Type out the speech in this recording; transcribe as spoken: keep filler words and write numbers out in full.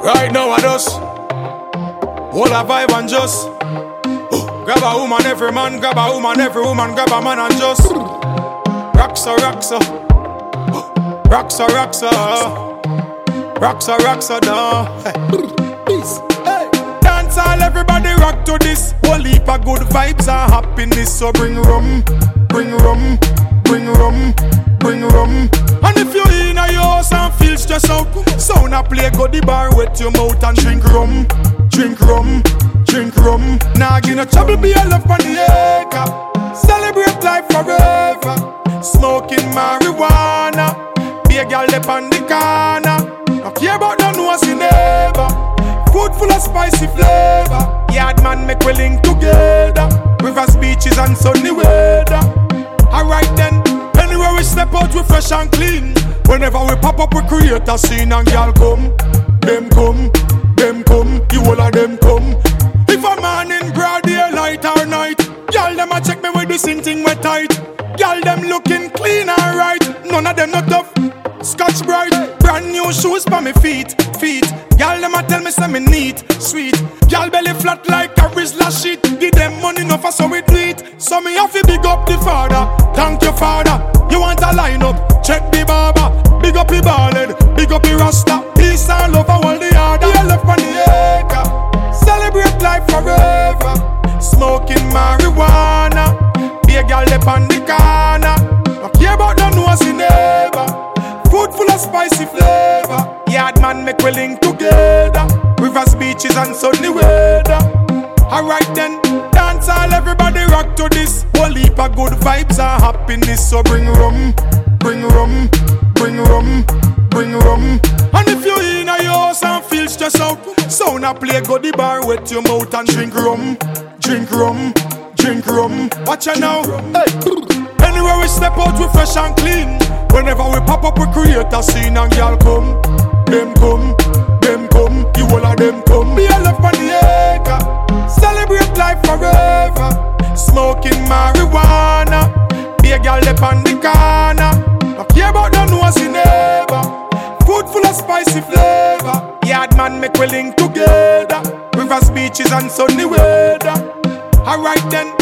Right now I just hold a vibe and just grab a woman, every man, grab a woman, every woman, grab a man and just rock so, rock so, rock so, rock so, rock so, rock so, no. Peace. Hey. Dance all, everybody rock to this. Whole heap of good vibes and happiness. So bring rum, bring rum, bring rum, bring rum. And if you're in a your house and feel stressed out, sound a play, go the bar, wet your mouth and drink rum, drink rum, drink rum. Nah, give no trouble, be a love on the acre. Celebrate life forever. Smoking marijuana, be a girl up on the corner. Don't care about no one's in neighbor. Food full of spicy flavor. Yard man make we link together. Rivers, beaches and sunny weather. Alright then, anywhere we step out we fresh and clean. Whenever we pop up we create a scene and y'all come. Them come, them come, you all of them come. If a man in broad daylight or night, y'all them a check me with the same thing we tight. Y'all them looking clean and right. None of them not tough, Scotch bright. Brand new shoes for me feet, feet. Y'all them a tell me say me neat, sweet. Y'all belly flat like a Rizla sheet. Give them money enough for so we do it. So me have to big up the father. Thank you father. You want a line up, check the barber. Big up the ballhead, big up the rasta. Peace and love and all the other. You left on the acre. Celebrate life forever. Smoking marijuana. Be a girl up on the corner. Don't care about no one's in neighbor. Food full of spicy flavor. Yard man make we link together. Rivers, beaches and sunny weather. Alright then, dance all, everybody rock to this. Whole heap of good vibes and happiness. So bring rum, bring rum, bring rum, bring rum. And if you're in a your house and feel stressed out, sound a play, go the bar, wet your mouth and drink rum, drink rum, drink rum. Watch out now, hey. Anywhere we step out we fresh and clean. Whenever we pop up we create a scene and y'all come. Them come, them come, you all of them come. Be a love on the acre. Celebrate life forever. Smoking marijuana. Be a girl up on the corner. Don't care about no one's in neighbor. Food full of spicy flavor. Yard man make we link together. Rivers, beaches and sunny weather. Alright then,